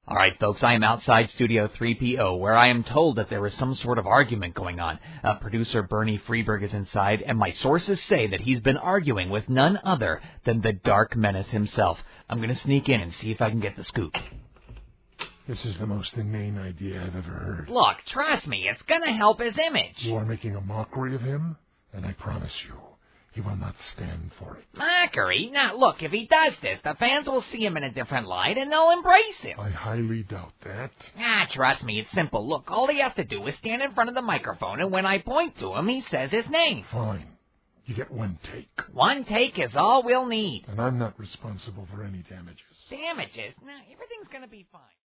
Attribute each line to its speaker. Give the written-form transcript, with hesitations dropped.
Speaker 1: All right, folks, I am outside Studio 3PO, where I am told that there is some sort of argument going on. Producer Bernie Freeberg is inside, and my sources say that he's been arguing with none other than the Dark Menace himself. I'm going to sneak in and see if I can get the scoop.
Speaker 2: This is the most inane idea I've ever heard.
Speaker 1: Look, trust me, it's going to help his image.
Speaker 2: You are making a mockery of him, and I promise you, he will not stand for it.
Speaker 1: Mockery? Now, look, if he does this, the fans will see him in a different light, and they'll embrace him.
Speaker 2: I highly doubt that.
Speaker 1: Trust me, it's simple. Look, all he has to do is stand in front of the microphone, and when I point to him, he says his name.
Speaker 2: Fine. You get one take.
Speaker 1: One take is all we'll need.
Speaker 2: And I'm not responsible for any damages.
Speaker 1: Damages? No, everything's going to be fine.